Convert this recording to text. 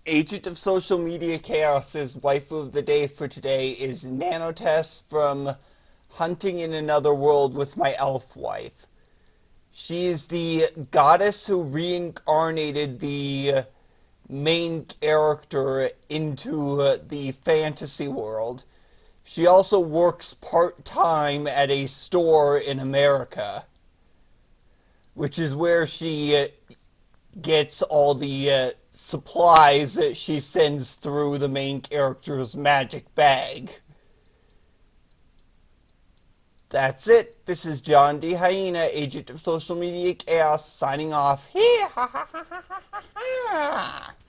Agent of Social Media Chaos's waifu of the day for today is Nanotess from Hunting in Another World with My Elf Wife. She is the goddess who reincarnated the main character into the fantasy world. She also works part-time at a store in America, which is where she gets all the supplies that she sends through the main character's magic bag. That's it. This is John D. Hyena, Agent of Social Media Chaos, signing off. Hee ha ha ha ha ha ha.